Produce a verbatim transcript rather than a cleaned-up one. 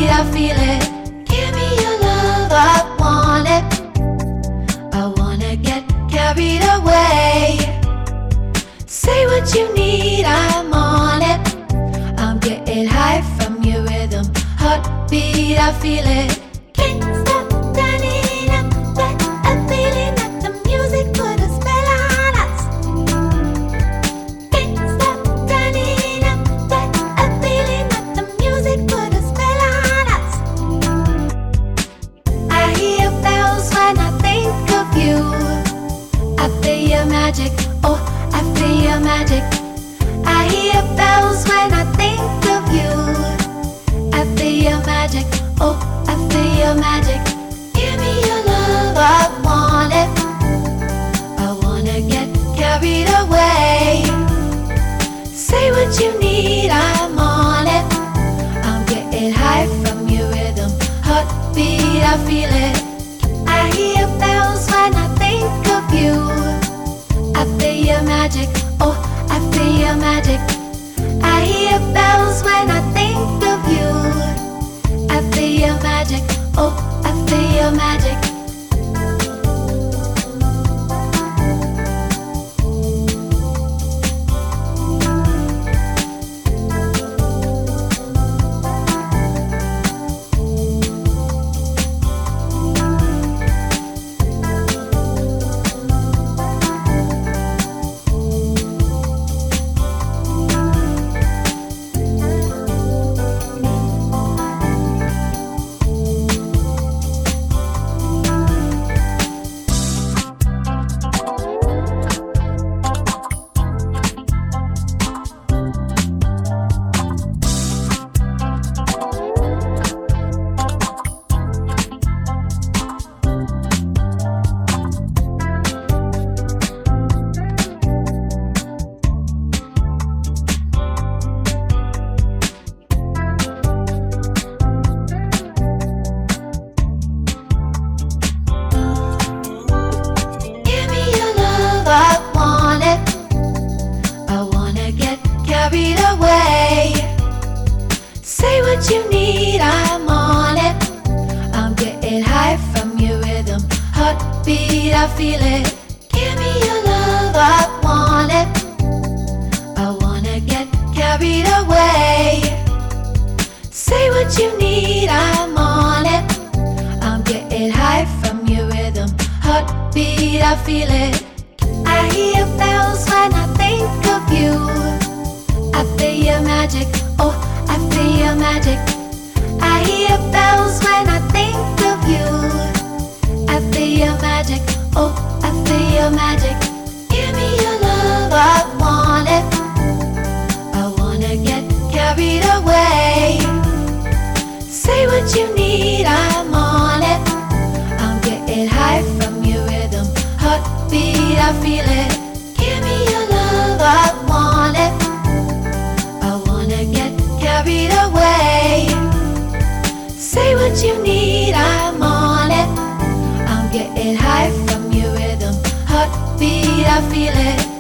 heartbeat, I feel it. Give me your love, I want it. I wanna get carried away. Say what you need, I'm on it. I'm getting high from your rhythm. Heartbeat, I feel it. Can't stop turning up, got a feeling that the music put a spell on us. Can't stop turning up, got a feeling that the music put a spell on us. I hear bells when I think of you. I feel your magic, oh, I feel your magic. I hear bells when I think of you. I feel your magic, oh, I feel your magic. Give me your love, I want it. I wanna get carried away. Say what you need, I'm on it. I'm getting high from your rhythm. Heartbeat, I feel it. I hear bells when I think of you. I feel your magic, oh, I feel your magic. I hear bells when I think of you. I feel your magic, oh, I feel your magic. I feel it. Give me your love, I want it. I wanna get carried away. Say what you need, I'm on it. I'm getting high from your rhythm. Heartbeat, I feel it. I hear bells when I think of you. I feel your magic, oh, I feel your magic. I hear bells when I think of you. I feel your magic, oh, I feel your magic. Give me your love, I want it. I wanna get carried away. Say what you need, I'm on it. I'm getting high from your rhythm. Heartbeat, I feel it. Give me your love, I want it. I wanna get carried away. Say what you need, I'm on it. I'm getting high from your rhythm. Heartbeat, I feel it.